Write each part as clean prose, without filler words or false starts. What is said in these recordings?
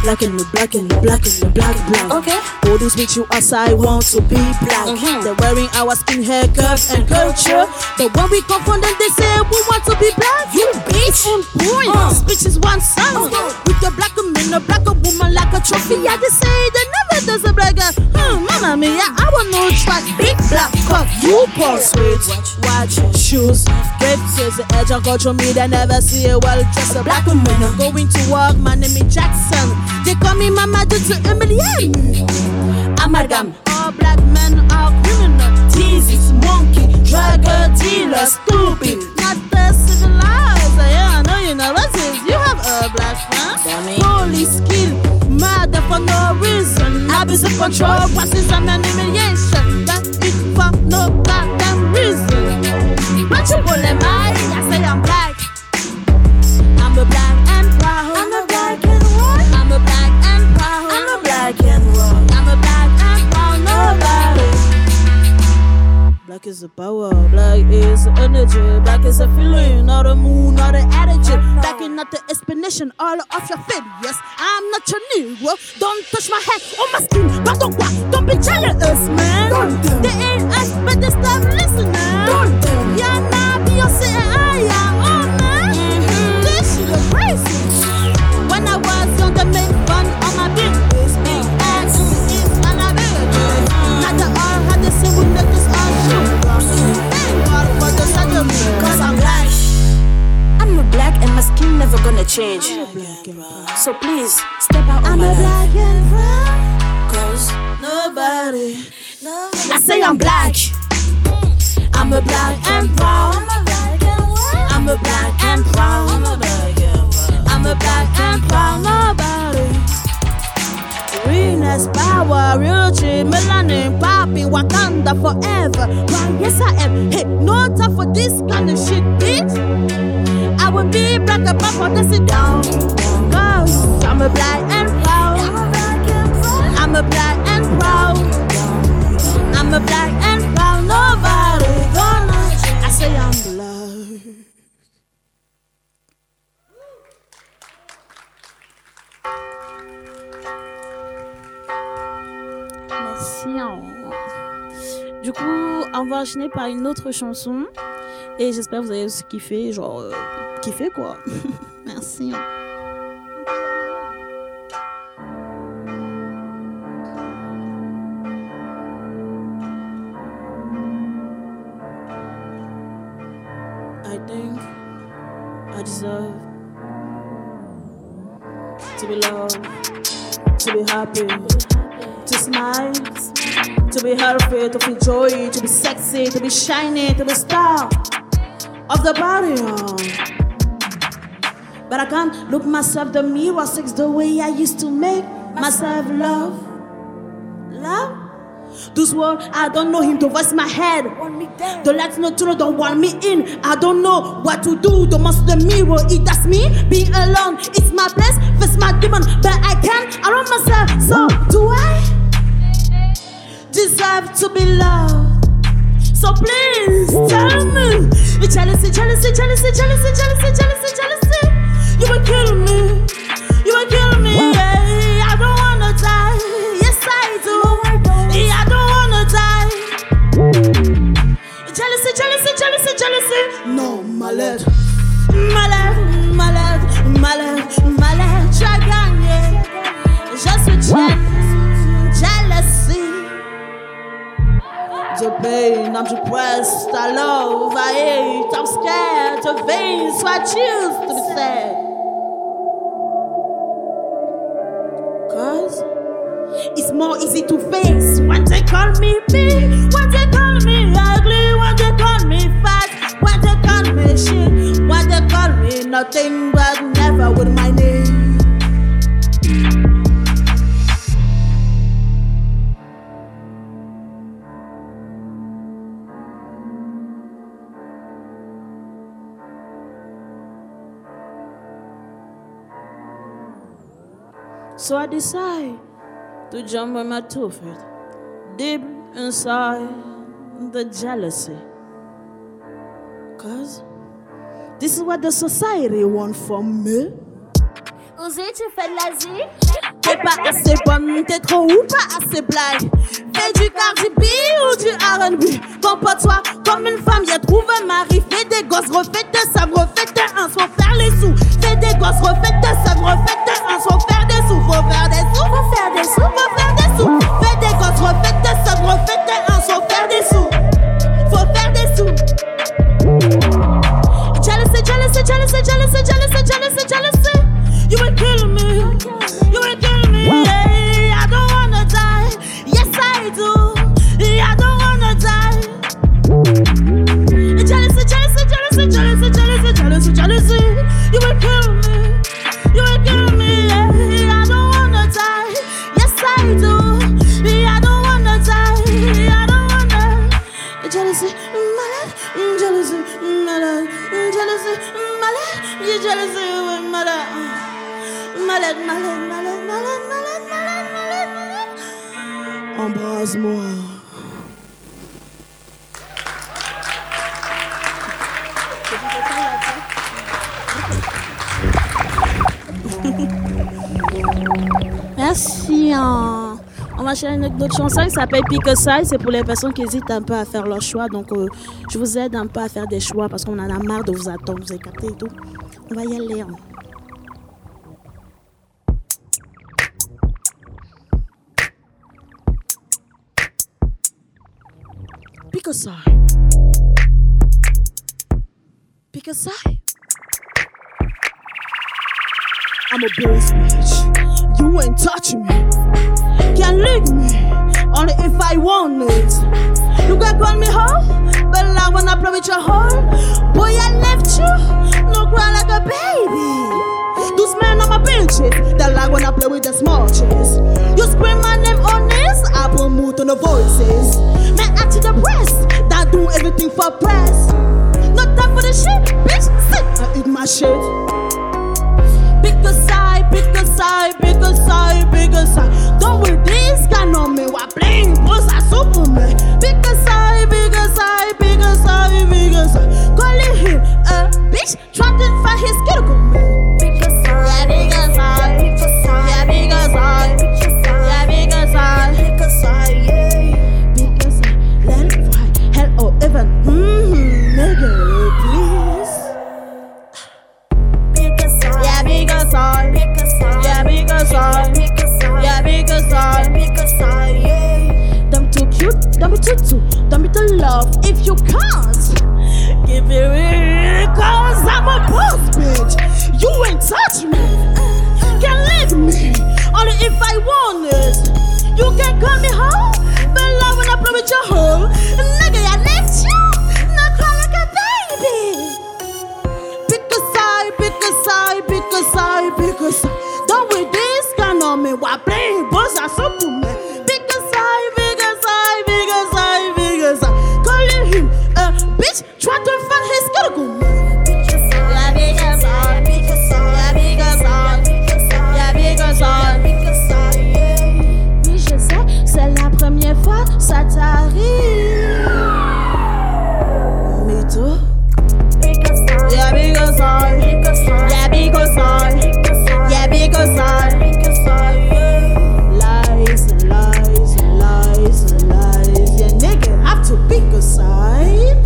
black and black and black and black. Okay. All these with you outside want to be black. They're wearing our skin hair, curves and culture. But when we confront them, they say we want to be black. You bitch. On point. Speech is one sound. With the black man, a black woman like a trophy. I just say they never does a black girl. Mama mia, I want no track. Big black cock, you pulse with watch, shoes, gifts is the edge of culture. Me, they never see a well-dressed black woman. I'm going to work, my name is Jackson. They call me Mama due to Emilienne. Amalgam. All black men are criminal. Teasies, monkey, drug dealer, stupid. Not the civilized. Yeah, I know you know what is. You have a black friend. Police kill, murder for no reason. Abuse of control, racism and humiliation. That is for no goddamn reason. But you will let I say I'm black. I'm a black and proud. I'm a black and white. I'm a black and proud. I'm a black and white. I'm a black and proud. Nobody. Black is the power, black is the energy, black is a feeling, not a moon, not an attitude. Black is not the explanation, all of your failures. I'm not your Negro, don't touch my head or my skin. Don't be jealous, man. They ain't us, but they stop listening. Yeah, nah, Beyonce and I, oh man. This shit is crazy. When I was young, they make fun of my business. Big ass, and I made it. Not the all had the same with this all shoot. Thank God for the settlement, cause I'm black. I'm a black and my skin never gonna change. So please, step out of I'm my a life. black and brown. Cause Nobody. I say I'm black. I'm a black and proud. I'm a black and proud. I'm a black and proud. Nobody. Realness, power, real G, melanin, poppy, Wakanda forever. Why, yes I am. Hey, no time for this kind of shit, bitch. I will be black above for the sit down. Cause I'm a black and proud. I'm a black and proud. I'm a black and proud. Nobody gonna change. I say I'm black. Merci. Du coup, on va enchaîner par une autre chanson. Et j'espère que vous allez aussi kiffer. Genre, kiffer quoi. Merci. I think I deserve to be loved, to be happy, to smile, to be healthy, to feel joy, to be sexy, to be shiny, to be star of the body. But I can't look myself in the mirror, sex the way I used to make myself love. Love? Those words, I don't know him to voice my head. The lights no turn, don't want me in. I don't know what to do. The monster, the mirror, that's me. Being alone, it's my place. Face my demon, but I can't allow myself. So do I deserve to be loved? So please tell me. Jealousy, jealousy, jealousy, jealousy, jealousy, jealousy, jealousy. You will kill me. You will kill me. Yeah. I don't wanna die. Yes I do. I don't wanna die. Jealousy, jealousy, jealousy, jealousy. No, malade, malade, malade, malade, malade. J'ai gagné. Je suis jealousy. The pain, I'm depressed. I love, I hate, I'm scared. The veins, so I choose to be sad. Cause it's more easy to face when they call me big, when they call me ugly, when they call me fat, when they call me shit, when they call me nothing but never with my name. So I decide to jump on my 2 feet, deep inside the jealousy. Cause this is what the society want from me. Osé, tu fais de l'Asie? T'es pas assez bonne, t'es trop ou pas assez blague. Fais du Cardi B ou du R&B. Comporte-toi comme une femme, y'a trouve un mari. Fais des gosses, refais tes sabres, refais tes uns, faut faire les sous. Fais des gosses, refais tes sabres, refais tes uns, faut faire des sous. Faut faire des sous, faut faire des sous, faut faire des sous. Fais des gosses, refais tes sabres, refais tes uns, faut faire des sous. Faut faire des sous. Jealousy, jealousy, jealousy, jealousy, jealousy, jealousy, jealousy. You will kill me. You will kill me. Hey, I don't wanna die. Yes, I do. I don't wanna die. Jealousy, jealousy, jealousy, jealousy, jealousy, jealousy, jealousy. You will kill me. You will kill me. Hey, I don't wanna die. Yes, I do. I don't wanna die. I don't wanna. Jealousy, malade. Jealousy, malade. Jealousy, malade. Jealousy, malade. Malade, malade, malade, malade, malade, malade, malade, malade. Embrasse-moi. Merci. On va chercher une autre chanson qui s'appelle Pick a Side. C'est pour les personnes qui hésitent un peu à faire leur choix. Donc, je vous aide un peu à faire des choix parce qu'on en a marre de vous attendre, vous avez capté et tout. On va y aller. Pick a side. Pick a side. I'm a boss bitch. You ain't touching me. Can't leave me. Only if I want it. You can call me hoe, but I wanna play with your heart. Boy, I left you. No cry like a baby. Those men are my bitches. They like when I play with the small chicks. You scream my name on this, I put mood on the voices. Man, I to the press, that do everything for press. No time for the shit, bitch, sit and eat my shit. Pick a side, pick a side, pick a side, pick a side. Don't with this kind of me, why playing boss I Superman. Pick a side, pick a side, pick a side, pick a side. Calling him a bitch, trying to find his critical man. Pick a side, yeah, pick a side, pick a side, yeah, pick a side, pick a side, yeah, pick a side, pick a side, yeah. Pick a side, let it fly, hell or heaven, nigga, please. Pick a side, yeah, pick a side, pick a side, yeah, pick a side, pick a side, yeah, pick a side, pick a side, yeah. Don't be too cute, don't be too, don't be too love if you can't. Give it real, cause I'm a boss bitch. You ain't touch me, can't leave me, only if I want it. You can call me hoe, but love when I play with your hoe. Nigga, I left you, not cry like a baby. Pick a side, pick a side, pick a side, pick a side. Don't with this kind of me, why playing boss I Superman. Pick a side, pick a side, pick a side, pick a side. Calling him a bitch, try to find his critical man. Pick a side, yeah, pick a side, pick a side, yeah, pick a side, pick a side, yeah, pick a side, pick a side, yeah. Oui, je sais, c'est la première fois, ça t'arrive. Me too. Pick a side, yeah, pick a side, pick a side, yeah, pick a side, pick a side, yeah, pick a side, pick a side, yeah. Lies and lies and lies and lies. Yeah, nigga, have to pick a side.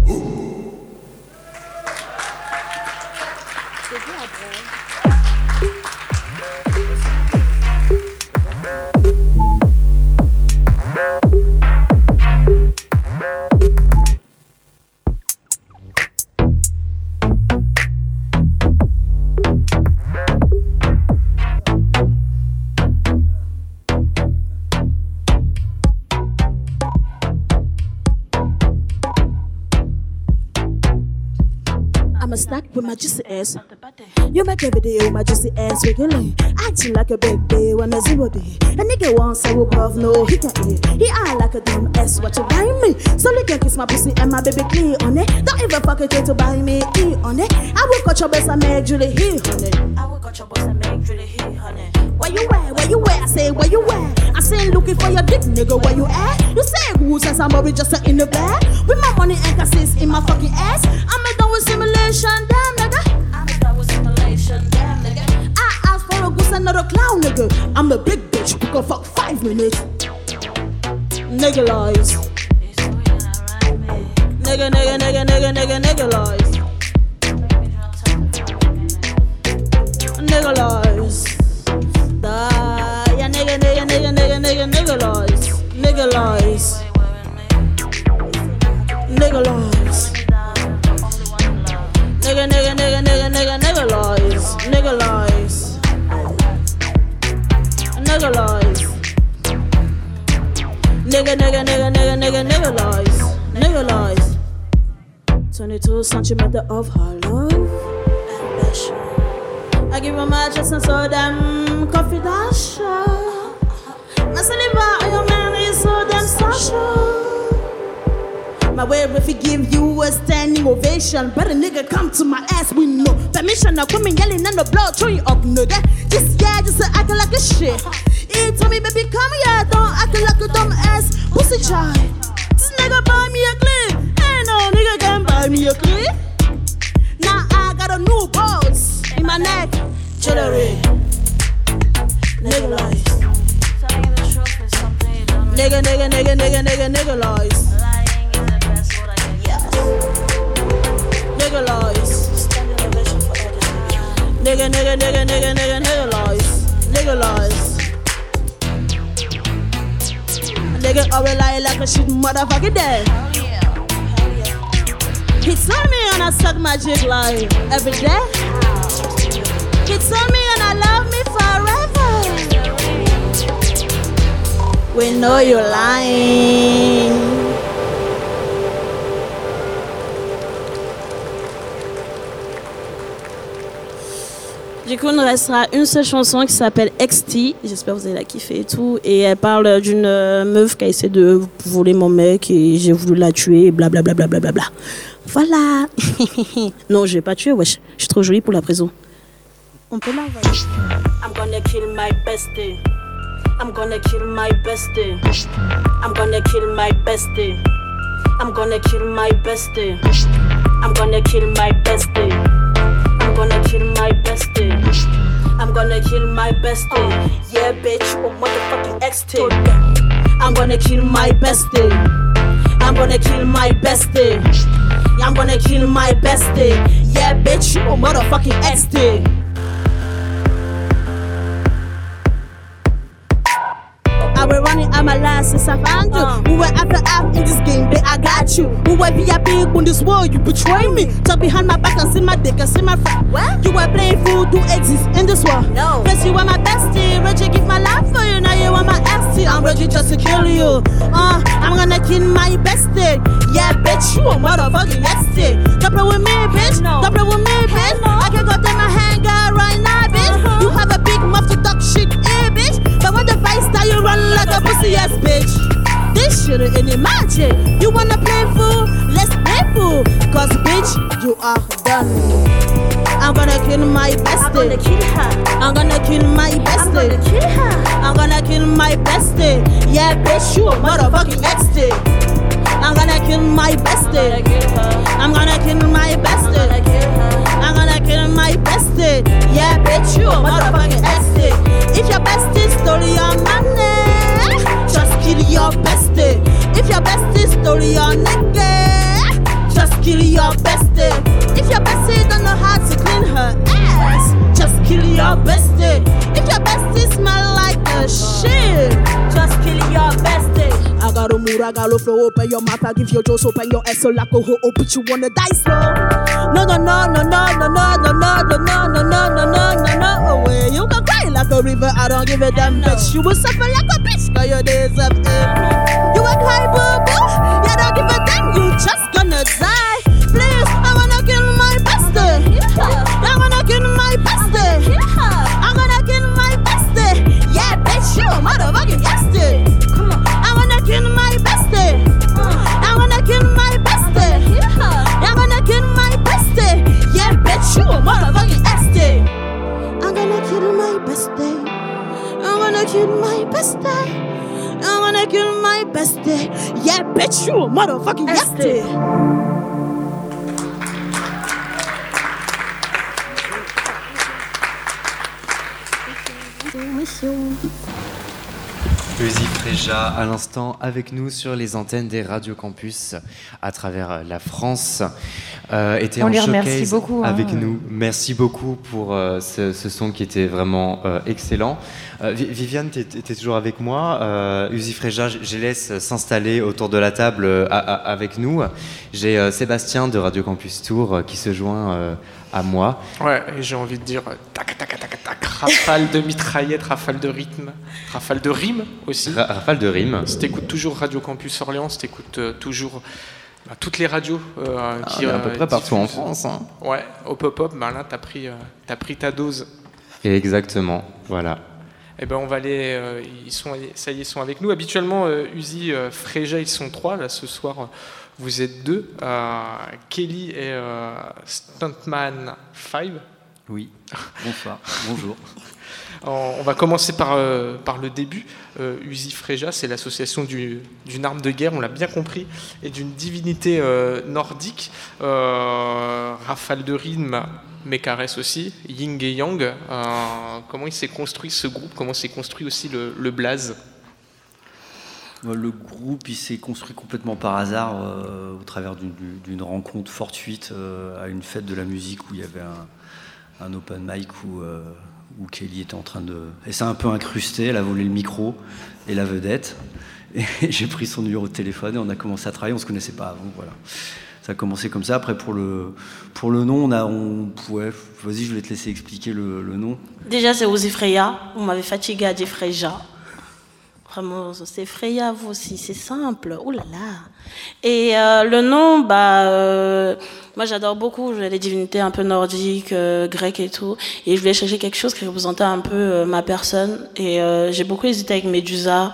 I'm a snack with my juicy ass. You make every day with my juicy ass regularly. Acting like a big day when a 0 day. A nigga wants say we puff, no, he can't eat. He eye like a dumb ass, what you buy me? So you can kiss my pussy and my baby clean on it. Don't even fucking try to buy me, eat on it. I will cut your best and make Julie here, honey. I will cut your best and make Julie here, honey. Where you at? Where you at? I say, where you at? I say, looking for your dick, nigga, where you at? You say, who's and somebody just in the bag? With my money and cassis in my fucking ass. I'm done with simulation, damn nigga. I'm done with simulation, damn nigga. I asked for not a clown, nigga. I'm a big bitch who can fuck 5 minutes. Nigga lies. Nigga lies. Nigga lies. Yeah, nigga lies. Nigga lies. Nigga lies. Nigga lies. Nigga lies. Nigga lies. Nigga lies. Nigga lies. 22 centimeters of her love and passion. I give her my chest and so damn confidential. My saliva on your man is so damn social. My way if he give you a standing ovation, but a nigga come to my ass with no permission. Now come and yelling and the blood throwing up, nigga. Just acting like a shit. He told me, baby, come here, don't act like a dumb ass pussy child. This nigga buy me a clip. Ain't no nigga can buy me a clip. Now I got a new balls in my neck. Jewelry. Nigga lies. Telling the truth is something you don't really Nigga lies. Lying is the best what I can get. Nigga lies. Standing ovation for others. Nigga lies. Nigga lies. Nigga always lie like a shit motherfucker dead. Hell yeah. He told me and I suck my dick like every day. He told me and I love me forever. We know you're lying. Du coup, il nous restera une seule chanson qui s'appelle XT. J'espère que vous allez la kiffer et tout. Et elle parle d'une meuf qui a essayé de voler mon mec et j'ai voulu la tuer, blablabla. Voilà. Non, je vais pas tuer, wesh. Je suis trop jolie pour la prison. On peut l'envoyer. I'm gonna kill my bestie. I'm gonna kill my bestie. I'm gonna kill my bestie. I'm gonna kill my bestie. I'm gonna kill my bestie. I'm gonna kill my bestie. I'm gonna kill my bestie. Yeah, bitch, you a motherfucking XT. I'm gonna kill my bestie. I'm gonna kill my bestie. I'm gonna kill my bestie. Yeah, bitch, you a motherfucking XT. I've been running out my life since I found you. Who were after in this game, but I got you. Who were VIP in this world, you betray me. Talk behind my back and see my dick and see my friend. What? You were playing fool to exist in this world. No. First you were my bestie, ready to give my life for you. Now you are my ST, I'm ready just to kill you. I'm gonna kill my bestie. Yeah, bitch, you a motherfucking ST. Don't play with me, bitch. No. Don't play with me, bitch. No. I can go take my hand out right now, bitch. You have a big mouth to talk shit, bitch. But when the fight start, you run like a pussy ass bitch. This shit ain't imagine. You wanna play fool? Let's play fool. Cause bitch, you are done. I'm gonna kill my bestie. I'm gonna kill her. I'm gonna kill my bestie. I'm gonna kill her. I'm gonna kill my bestie. Yeah, bitch, you a motherfucking XT. I'm gonna kill my bestie. I'm gonna kill my bestie. I'm gonna kill my bestie. Yeah, bitch, you a motherfucking XT. If your bestie stole your money, just kill your bestie. If your bestie stole your nigga, just kill your bestie. If your bestie don't know how to clean her ass, just kill your bestie. If your bestie smell like a shit, just kill your bestie. I got a mood, I got a flow. Open your mouth, I give you juice. Open your ass so like a hoe. Put you on the dice flow. No. Away. You can cry like a river. I don't give a damn bitch. You will suffer like a bitch. Cause your days up. You will cry, boo boo. Yeah, don't give a damn. You just gonna die. Please, I wanna kill my bestie. I wanna kill my bestie. I'm gonna kill my bestie. Yeah, bitch, you a motherfucking bestie. Come on. I wanna kill my bestie. I wanna kill my bestie. I wanna kill my bestie. Yeah, bitch, you a motherfucking bestie. I'm gonna kill my bestie. I'm gonna kill my bestie. I'm gonna kill my bestie. Yeah, bitch, you a motherfucking bestie. Uzi Freja à l'instant avec nous sur les antennes des Radio Campus à travers la France. Était on en les showcase remercie beaucoup, avec nous. Merci beaucoup pour ce son qui était vraiment excellent. Viviane, tu étais toujours avec moi. Uzi Freja, je laisse s'installer autour de la table avec nous. J'ai Sébastien de Radio Campus Tours qui se joint à moi. Ouais, et j'ai envie de dire tac, tac, tac, tac, rafale de mitraillette, rafale de rythme, rafale de rime aussi. Rafale de rime. Si t'écoutes toujours Radio Campus Orléans, si t'écoutes toujours toutes les radios qui... à peu près partout en France. Hein. Ouais, au pop-up, là t'as pris ta dose. Et exactement, voilà. Eh ben on va aller, ça y est, ils sont avec nous. Habituellement, Uzi, Freja, ils sont 3, là ce soir... Vous êtes 2, Kelly et Stuntman 5. Oui, bonsoir, bonjour. On va commencer par le début. Uzi Freja, c'est l'association d'une arme de guerre, on l'a bien compris, et d'une divinité nordique. Rafale de rythme, mais caresse aussi, Yin et Yang. Comment il s'est construit ce groupe? Comment s'est construit aussi le blaze? Le groupe, il s'est construit complètement par hasard au travers d'une rencontre fortuite à une fête de la musique où il y avait un open mic où Kelly était en train de... Et ça a un peu incrusté, elle a volé le micro et la vedette. Et j'ai pris son numéro de téléphone et on a commencé à travailler, on ne se connaissait pas avant, voilà. Ça a commencé comme ça. Après, pour le nom, ouais, vas-y, je vais te laisser expliquer le nom. Déjà, c'est Uzi Freja. Vous m'avez fatigué à dire Freja. Vraiment, c'est Freya, vous aussi, c'est simple. Ouh là là. Et le nom, moi j'adore beaucoup les divinités un peu nordiques, grecques et tout. Et je voulais chercher quelque chose qui représentait un peu ma personne. Et j'ai beaucoup hésité avec Médusa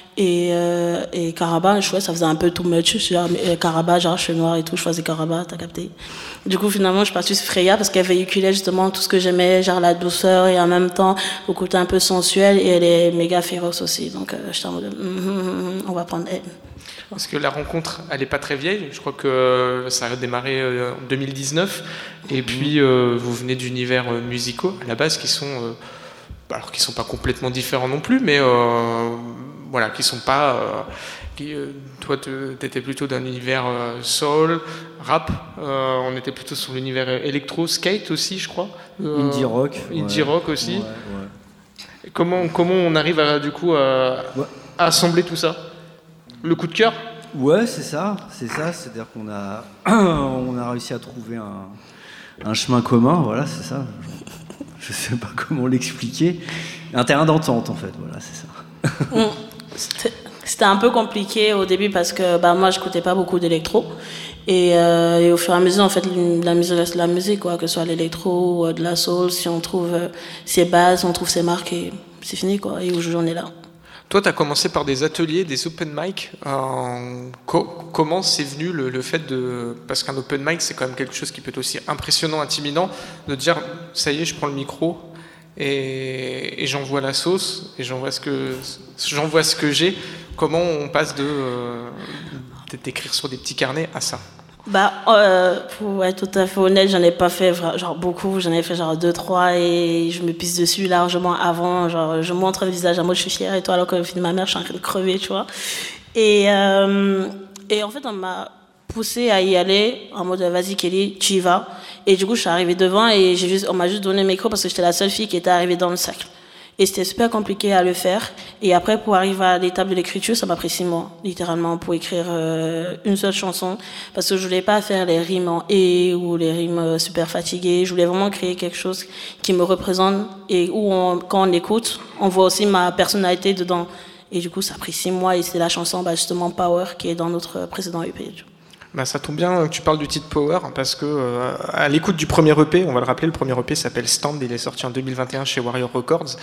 et Karaba. Je trouvais que ça faisait un peu too much. Karaba, genre je suis noire et tout, je faisais Karaba, t'as capté. Du coup, finalement, je suis partie sur Freya parce qu'elle véhiculait justement tout ce que j'aimais, genre la douceur et en même temps le côté un peu sensuel, et elle est méga féroce aussi. Donc, j'étais en mode, on va prendre elle. Parce que la rencontre, elle n'est pas très vieille. Je crois que ça a démarré en 2019. Et puis, vous venez d'univers musicaux à la base qui sont pas complètement différents non plus, mais voilà, qui sont pas... toi, t'étais plutôt d'un univers soul, rap. On était plutôt sur l'univers électro, skate aussi, je crois. Indie rock. Indie rock aussi. Ouais. Et comment on arrive à assembler tout ça? Le coup de cœur? Ouais, c'est ça. C'est-à-dire qu'on on a réussi à trouver un chemin commun, voilà, c'est ça. Je sais pas comment l'expliquer. Un terrain d'entente, en fait, voilà, c'est ça. C'était un peu compliqué au début parce que moi j'écoutais pas beaucoup d'électro et au fur et à mesure en fait la musique quoi, que ce soit l'électro ou de la soul, si on trouve ses bases, on trouve ses marques et c'est fini quoi, et aujourd'hui on est là. Toi, tu as commencé par des ateliers, des open mic. Comment c'est venu le fait de... Parce qu'un open mic, c'est quand même quelque chose qui peut être aussi impressionnant, intimidant, de dire, ça y est, je prends le micro et j'envoie la sauce, et j'envoie ce que j'ai. Comment on passe d'écrire sur des petits carnets à ça? Pour être tout à fait honnête, j'en ai pas fait beaucoup, j'en ai fait 2-3 et je me pisse dessus largement avant, je montre le visage à moi je suis fière et toi alors que le film de ma mère je suis en train de crever, tu vois. Et en fait on m'a poussé à y aller en mode vas-y Kelly, tu y vas. Et du coup je suis arrivée devant et on m'a juste donné le micro parce que j'étais la seule fille qui était arrivée dans le cercle. Et c'était super compliqué à le faire. Et après, pour arriver à l'étape de l'écriture, ça m'a pris 6 mois, littéralement, pour écrire une seule chanson. Parce que je voulais pas faire les rimes en « et » ou les rimes super fatiguées. Je voulais vraiment créer quelque chose qui me représente et où, quand on écoute, on voit aussi ma personnalité dedans. Et du coup, ça a pris 6 mois et c'est la chanson, justement, Power, qui est dans notre précédent EP. Ça tombe bien que tu parles du titre Power parce que à l'écoute du premier EP, on va le rappeler, le premier EP s'appelle Stand, il est sorti en 2021 chez Warrior Records.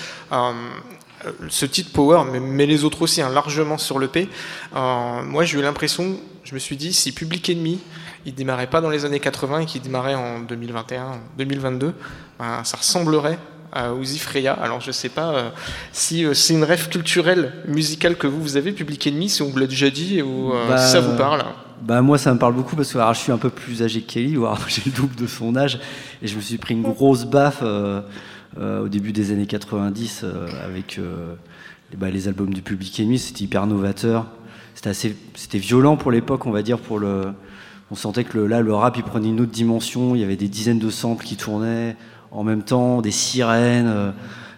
Ce titre Power, mais les autres aussi, largement sur l'EP, moi j'ai eu l'impression, je me suis dit, si Public Enemy, il démarrait pas dans les années 80 et qu'il démarrait en 2021, 2022, ça ressemblerait à Uzi Freja. Alors je sais pas si c'est une rêve culturelle, musicale que vous avez, Public Enemy, si on vous l'a déjà dit ou si ça vous parle. Moi ça me parle beaucoup parce que je suis un peu plus âgé que Kelly, j'ai le double de son âge et je me suis pris une grosse baffe au début des années 90 avec les albums du Public Enemy. C'était hyper novateur. C'était violent pour l'époque, on va dire. On sentait que le rap il prenait une autre dimension. Il y avait des dizaines de samples qui tournaient en même temps, des sirènes.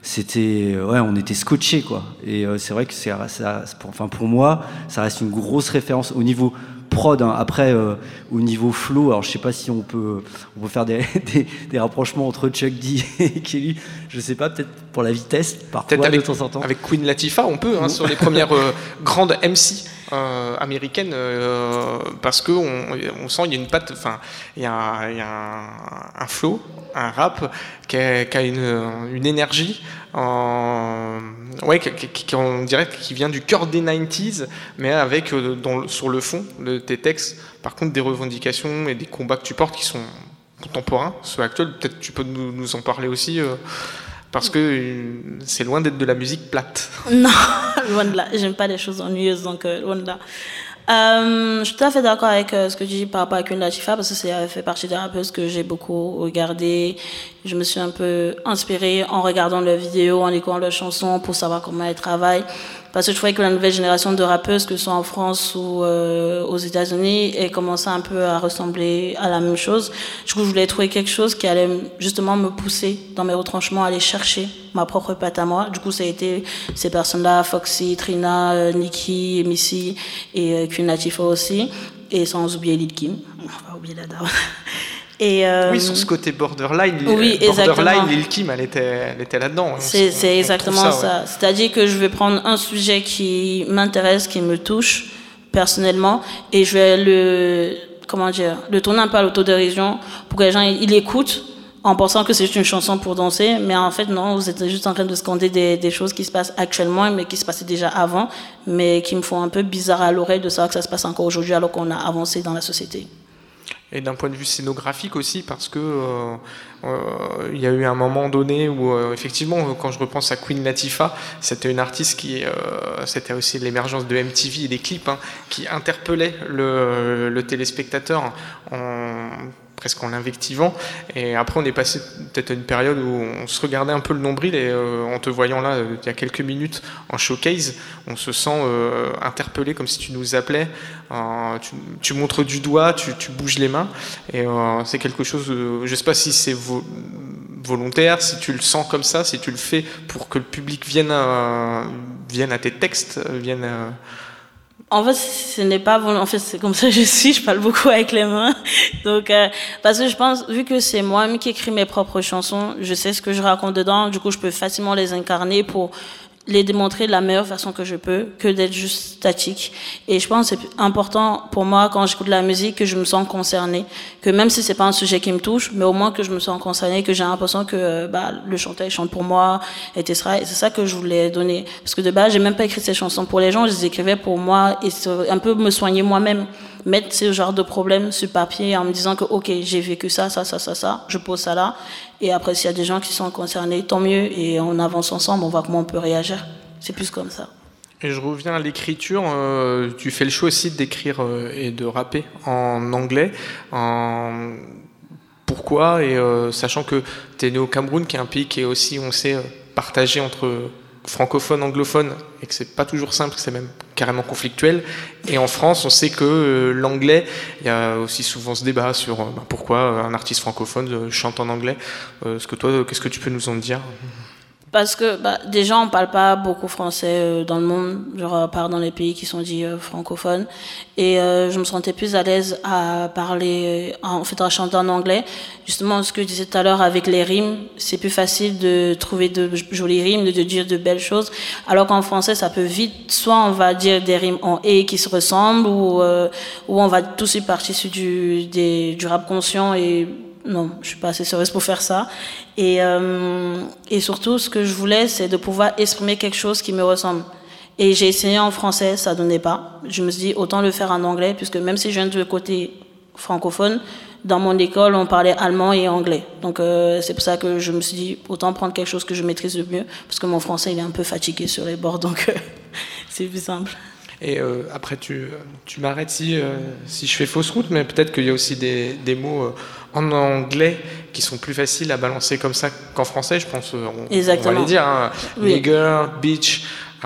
On était scotchés, quoi. Et c'est vrai que pour moi, ça reste une grosse référence au niveau prod, hein. Après, au niveau flow, alors je sais pas si on peut faire des rapprochements entre Chuck D et Kelly. Je sais pas, peut-être pour la vitesse, parfois de temps en temps. Avec Queen Latifah, on peut, hein, sur les premières grandes MC américaines, parce que on sent il y a une patte, enfin il y a un flow, un rap qui a une énergie, on dirait qui vient du cœur des 90s, mais avec sur le fond de tes textes, par contre, des revendications et des combats que tu portes qui sont contemporains, ceux actuels. Peut-être tu peux nous en parler aussi, parce que c'est loin d'être de la musique plate. Non, loin de là. J'aime pas les choses ennuyeuses, donc loin de là. Je suis tout à fait d'accord avec ce que tu dis par rapport à Queen Latifah, parce que ça fait partie des rappeuses que j'ai beaucoup regardé. Je me suis un peu inspirée en regardant leurs vidéos, en écoutant leurs chansons pour savoir comment elles travaillent. Parce que je trouvais que la nouvelle génération de rappeuses, que ce soit en France ou aux États-Unis, elle commençait un peu à ressembler à la même chose. Du coup, je voulais trouver quelque chose qui allait justement me pousser dans mes retranchements, aller chercher ma propre patte à moi. Du coup, ça a été ces personnes-là, Foxy, Trina, Nicki, Missy et Queen Latifah aussi. Et sans oublier Lil' Kim. On va oublier la daronne. Oui, sur ce côté borderline, Lil' Kim, elle était là-dedans. C'est exactement ça. Ouais. C'est-à-dire que je vais prendre un sujet qui m'intéresse, qui me touche personnellement, et je vais le tourner un peu à l'autodérision pour que les gens ils écoutent en pensant que c'est juste une chanson pour danser, mais en fait non, vous êtes juste en train de scander des choses qui se passent actuellement, mais qui se passaient déjà avant, mais qui me font un peu bizarre à l'oreille de savoir que ça se passe encore aujourd'hui alors qu'on a avancé dans la société. Et d'un point de vue scénographique aussi, parce que il y a eu un moment donné où effectivement, quand je repense à Queen Latifah, c'était une artiste c'était aussi l'émergence de MTV et des clips, hein, qui interpellaient le téléspectateur presque en l'invectivant. Et après, on est passé peut-être à une période où on se regardait un peu le nombril, et en te voyant là, il y a quelques minutes, en showcase, on se sent interpellé, comme si tu nous appelais. Tu montres du doigt, tu bouges les mains, et c'est quelque chose, je ne sais pas si c'est volontaire, si tu le sens comme ça, si tu le fais pour que le public vienne à tes textes, En fait, ce n'est pas volontaire. En fait, c'est comme ça que je parle beaucoup avec les mains. Donc, parce que je pense, vu que c'est moi-même qui écris mes propres chansons, je sais ce que je raconte dedans, du coup, je peux facilement les incarner pour les démontrer de la meilleure façon que je peux, que d'être juste statique. Et je pense que c'est important pour moi, quand j'écoute la musique, que je me sens concernée. Que même si c'est pas un sujet qui me touche, mais au moins que je me sens concernée, que j'ai l'impression que le chanteur il chante pour moi, etc. Et c'est ça que je voulais donner. Parce que de base, j'ai même pas écrit ces chansons pour les gens, je les écrivais pour moi et un peu me soigner moi-même. Mettre ce genre de problème sur papier en me disant que ok, j'ai vécu ça, je pose ça là, et après s'il y a des gens qui sont concernés, tant mieux, et on avance ensemble, on voit comment on peut réagir. C'est plus comme ça. Et je reviens à l'écriture, tu fais le choix aussi d'écrire et de rapper en anglais. Pourquoi? Et sachant que tu es né au Cameroun, qui est un pays qui est aussi, on sait, partagé entre francophone, anglophone, et que c'est pas toujours simple, que c'est même carrément conflictuel. Et en France, on sait que l'anglais, il y a aussi souvent ce débat sur pourquoi un artiste francophone chante en anglais. Qu'est-ce que tu peux nous en dire? Parce que déjà, on parle pas beaucoup français dans le monde, genre à part dans les pays qui sont dits francophones. Et je me sentais plus à l'aise à parler, à chanter en anglais. Justement, ce que je disais tout à l'heure avec les rimes, c'est plus facile de trouver de jolies rimes, de dire de belles choses. Alors qu'en français, ça peut vite, soit on va dire des rimes en et qui se ressemblent, ou on va tous y partir sur du rap conscient et non, je suis pas assez sérieuse pour faire ça. Et surtout, ce que je voulais, c'est de pouvoir exprimer quelque chose qui me ressemble. Et j'ai essayé en français, ça donnait pas. Je me suis dit, autant le faire en anglais, puisque même si je viens du côté francophone, dans mon école, on parlait allemand et anglais. Donc c'est pour ça que je me suis dit, autant prendre quelque chose que je maîtrise le mieux, parce que mon français, il est un peu fatigué sur les bords, donc c'est plus simple. Et après, tu m'arrêtes si je fais fausse route, mais peut-être qu'il y a aussi des mots en anglais qui sont plus faciles à balancer comme ça qu'en français, je pense. On va les dire. Hein. Oui. Nigger, bitch,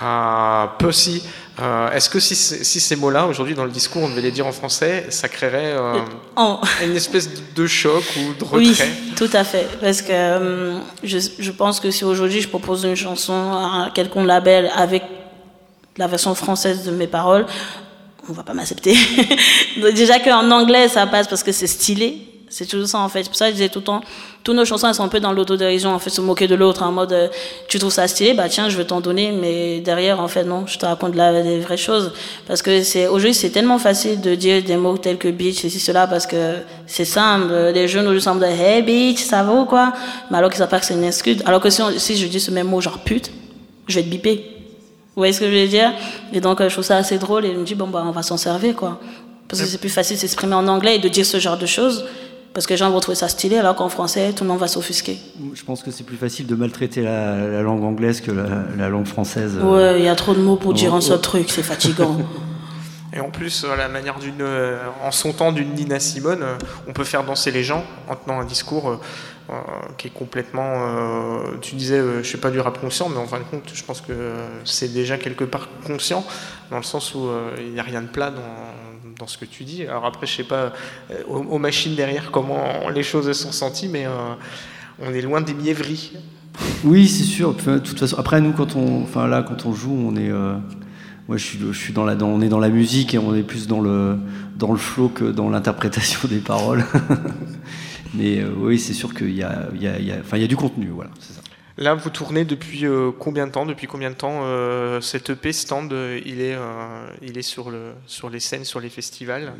pussy. Est-ce que si ces mots-là, aujourd'hui, dans le discours, on devait les dire en français, ça créerait une espèce de choc ou de retrait? Oui, tout à fait. Parce que je pense que si aujourd'hui je propose une chanson à un quelconque label avec la version française de mes paroles, on va pas m'accepter. Donc déjà qu'en anglais, ça passe parce que c'est stylé. C'est toujours ça en fait. C'est pour ça que je disais tout le temps, toutes nos chansons elles sont un peu dans l'autodérision, en fait, se moquer de l'autre, en mode tu trouves ça stylé, bah tiens, je vais t'en donner, mais derrière, en fait, non, je te raconte des vraies choses. Parce que aujourd'hui, c'est tellement facile de dire des mots tels que bitch, ceci, cela, parce que c'est simple. Les jeunes aujourd'hui semblent dire hey bitch, ça va ou quoi? Mais alors qu'ils savent pas que c'est une excuse. Alors que si je dis ce même mot, genre pute, je vais être bipé. Vous voyez ce que je veux dire? Et donc, je trouve ça assez drôle et je me dis, bon, bah, on va s'en servir, quoi. Parce que c'est plus facile de s'exprimer en anglais et de dire ce genre de choses. Parce que les gens vont trouver ça stylé, alors qu'en français, tout le monde va s'offusquer. Je pense que c'est plus facile de maltraiter la langue anglaise que la langue française. Ouais, il y a trop de mots pour dire un seul truc, c'est fatigant. Et en plus, la manière en son temps d'une Nina Simone, on peut faire danser les gens en tenant un discours qui est complètement... tu disais, je suis pas du rap conscient, mais en fin de compte, je pense que c'est déjà quelque part conscient, dans le sens où il n'y a rien de plat dans ce que tu dis. Alors après, je sais pas aux machines derrière comment les choses sont senties, mais on est loin des mièvreries. Oui, c'est sûr. De toute façon, après nous, quand on joue, on est... moi, je suis on est dans la musique et on est plus dans le flow que dans l'interprétation des paroles. Mais oui, c'est sûr qu'il y a du contenu, voilà, c'est ça. Là, vous tournez depuis combien de temps? Depuis combien de temps cet EP Stand, il est sur les scènes, sur les festivals?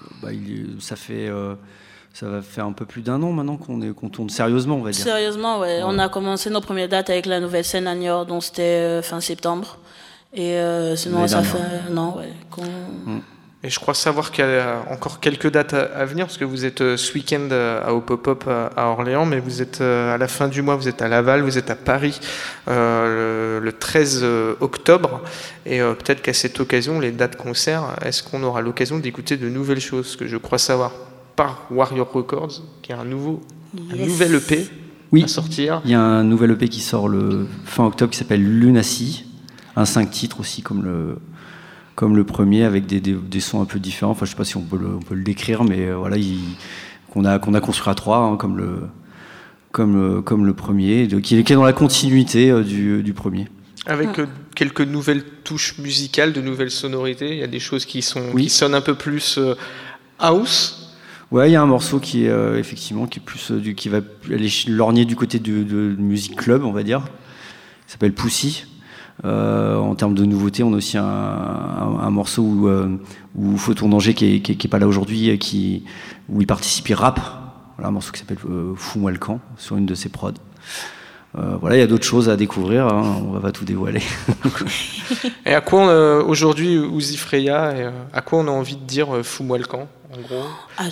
Ça va faire un peu plus d'un an maintenant qu'on tourne sérieusement, on va dire. Sérieusement, ouais. On a commencé nos premières dates avec la nouvelle scène à Niort, donc c'était fin septembre. Et sinon, ça fait un an, ouais. Et je crois savoir qu'il y a encore quelques dates à venir, parce que vous êtes ce week-end au Pop-Up à Orléans, mais vous êtes à la fin du mois, vous êtes à Laval, vous êtes à Paris le 13 octobre. Et peut-être qu'à cette occasion, les dates concerts, est-ce qu'on aura l'occasion d'écouter de nouvelles choses, que je crois savoir par Warrior Records, qui a un nouvel EP à sortir. Il y a un nouvel EP qui sort le fin octobre qui s'appelle Lunacy, un 5 titres aussi comme le premier, avec des sons un peu différents. Enfin, je sais pas si on peut le décrire, mais voilà, qu'on a construit à 3, hein, comme le premier, qui est dans la continuité du premier. Avec quelques nouvelles touches musicales, de nouvelles sonorités. Il y a des choses qui sonnent un peu plus house. Ouais, il y a un morceau qui est effectivement qui est plus qui va aller lorgner du côté de musique club, on va dire. Il s'appelle Pussy. En termes de nouveautés, on a aussi un morceau où Photon Danger qui est pas là aujourd'hui, où il participe, il rappe. Voilà, un morceau qui s'appelle Fous-moi le camp sur une de ses prods. Voilà, il y a d'autres choses à découvrir, hein, on va pas tout dévoiler. Et à quoi aujourd'hui, Uzi Freya, à quoi on a envie de dire Fous-moi le camp, en gros?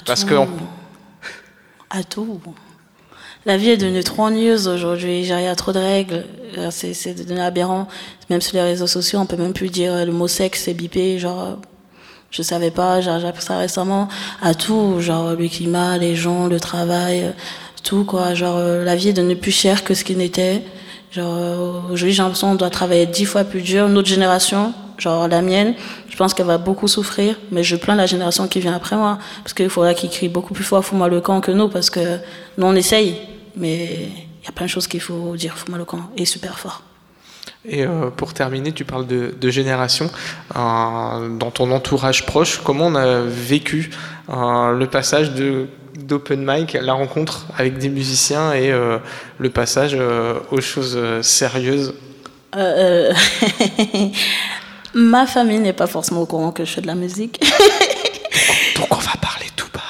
À tout. La vie est devenue trop ennuyeuse aujourd'hui, il y a trop de règles, c'est devenu aberrant. Même sur les réseaux sociaux, on peut même plus dire le mot sexe, c'est bipé, genre, je savais pas, j'ai appris ça récemment. À tout, genre le climat, les gens, le travail, tout quoi, genre la vie est devenue plus chère que ce qu'il n'était. Genre aujourd'hui, j'ai l'impression qu'on doit travailler 10 fois plus dur. Notre génération, genre la mienne, je pense qu'elle va beaucoup souffrir, mais je plains la génération qui vient après moi, parce qu'il faudra qu'ils crient beaucoup plus fort fous-moi le camp que nous, parce que nous on essaye, mais il y a plein de choses qu'il faut dire fous-moi le camp, et super fort. Et pour terminer, tu parles de génération. Dans ton entourage proche, comment on a vécu le passage d'open mic, la rencontre avec des musiciens et le passage aux choses sérieuses? Ma famille n'est pas forcément au courant que je fais de la musique. Donc on va parler tout bas.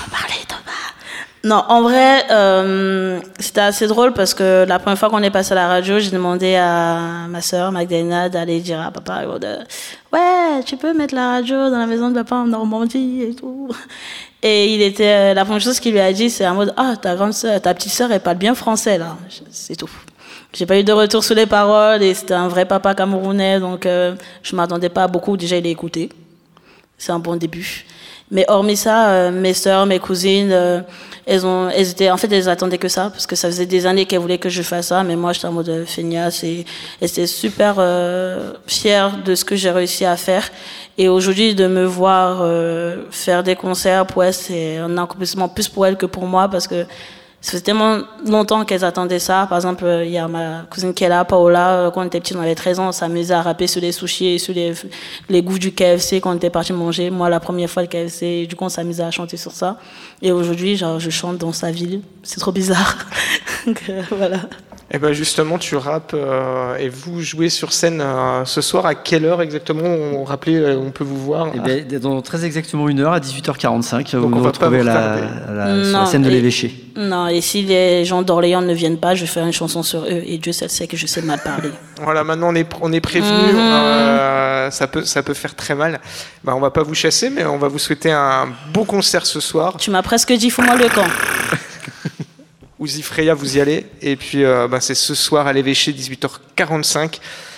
Non, en vrai, c'était assez drôle parce que la première fois qu'on est passé à la radio, j'ai demandé à ma sœur Magdalena d'aller dire à papa, ouais, tu peux mettre la radio dans la maison de papa en Normandie et tout. Et la première chose qu'il lui a dit, c'est en mode, ta petite sœur, elle parle bien français là, c'est tout. J'ai pas eu de retour sur les paroles et c'était un vrai papa camerounais, donc je m'attendais pas à beaucoup. Déjà, il a écouté. C'est un bon début. Mais hormis ça, mes sœurs, mes cousines, elles attendaient que ça, parce que ça faisait des années qu'elles voulaient que je fasse ça, mais moi, j'étais en mode feignasse et elles étaient super fières de ce que j'ai réussi à faire. Et aujourd'hui, de me voir faire des concerts, pour elles, c'est un accomplissement plus pour elles que pour moi, parce que ça faisait tellement longtemps qu'elles attendaient ça. Par exemple, il y a ma cousine qui est là, Paola, quand on était petite, on avait 13 ans, on s'amusait à rapper sur les sushis et sur les goûts du KFC quand on était parti manger. Moi, la première fois, le KFC, du coup, on s'amusait à chanter sur ça. Et aujourd'hui, genre, je chante dans sa ville. C'est trop bizarre. Donc, voilà. Et ben justement, tu rappes et vous jouez sur scène ce soir. À quelle heure exactement on peut vous voir? Dans très exactement 1 heure, à 18h45, donc vous nous retrouvez sur la scène de l'évêché. Non, et si les gens d'Orléans ne viennent pas, je vais faire une chanson sur eux. Et Dieu seul sait que je sais mal parler. Voilà, maintenant on est prévenu. Ça peut faire très mal. On va pas vous chasser, mais on va vous souhaiter un beau concert ce soir. Tu m'as presque dit, fous-moi le camp. Ouzifreya, vous y allez. Et puis, c'est ce soir à l'évêché, 18h45.